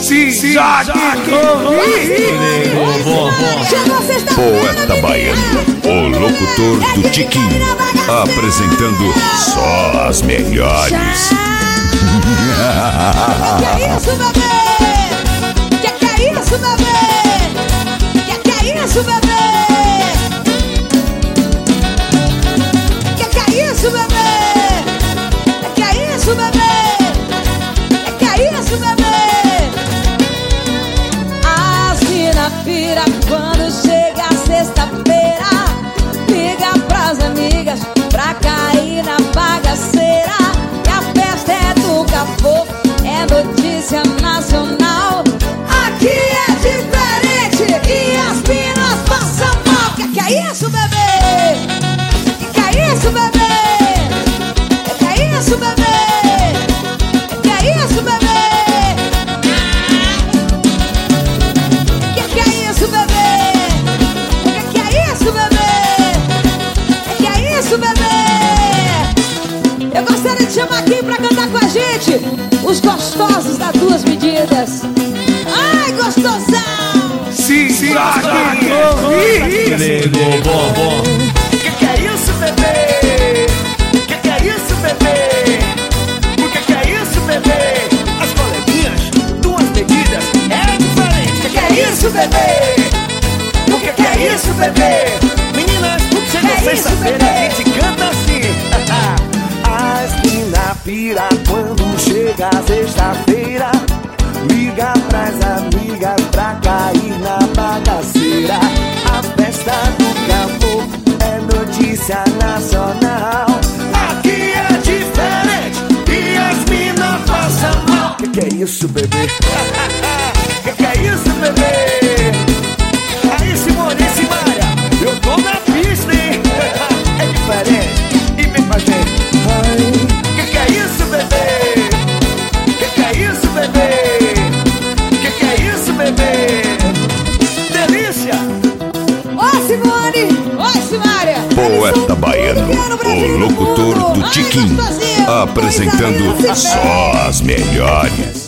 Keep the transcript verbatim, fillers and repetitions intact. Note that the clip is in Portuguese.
Se jogue Poeta baiano, o locutor do Tiquinho, apresentando só as melhores. Que é isso, bebê? Que que é isso, bebê? Que que é isso, bebê? Que que é isso, bebê? Que que é isso, bebê? Que que é isso, bebê? As mina pira quando chega a sexta-feira, liga pras amigas pra cair na bagaceira. Que a festa é do capô, é notícia nacional. Aqui é diferente e as minas passam mal. Que que é isso, bebê? Que que é isso, bebê? Que que é isso, bebê? Que que é isso, bebê? Que que é isso, bebê? Que que é isso, bebê? Que que é isso, bebê? Eu gostaria de chamar aqui pra cantar com a gente os gostosos das duas medidas. Ai, gostosão! Se jogue Que que é isso, bebê? Que que é isso, bebê? O que que é isso, bebê? As coleguinhas, duas medidas, é diferente. Que que é isso, bebê? O que que é isso, bebê? Meninas, chegou É sexta-feira, isso, a gente canta assim. As mina pira quando chega a sexta-feira, liga pras amigas pra cair na bagaceira. A festa do capô é notícia nacional. Aqui é diferente e as minas passam mal. Que que é isso, bebê? Que que é isso, bebê? Aí, Simone e Simária, eu tô na pista, hein? É diferente e vem com a gente. Ai, que que é isso, bebê? Que que é isso, bebê? Que que é isso, bebê? Delícia! Oi, Simone! Oi, Simária! Poeta baiano, o locutor do Tiquinho, apresentando só as melhores.